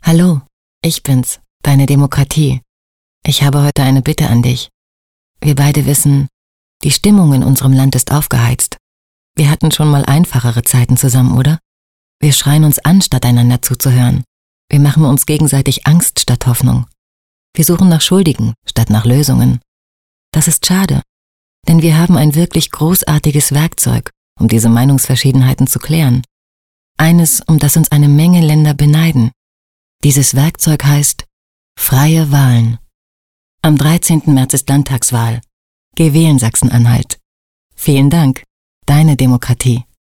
Hallo, ich bin's, deine Demokratie. Ich habe heute eine Bitte an dich. Wir beide wissen, die Stimmung in unserem Land ist aufgeheizt. Wir hatten schon mal einfachere Zeiten zusammen, oder? Wir schreien uns an, statt einander zuzuhören. Wir machen uns gegenseitig Angst statt Hoffnung. Wir suchen nach Schuldigen statt nach Lösungen. Das ist schade, denn wir haben ein wirklich großartiges Werkzeug, um diese Meinungsverschiedenheiten zu klären. Eines, um das uns eine Menge Länder beneiden. Dieses Werkzeug heißt freie Wahlen. Am 13. März ist Landtagswahl. Geh wählen, Sachsen-Anhalt. Vielen Dank, deine Demokratie.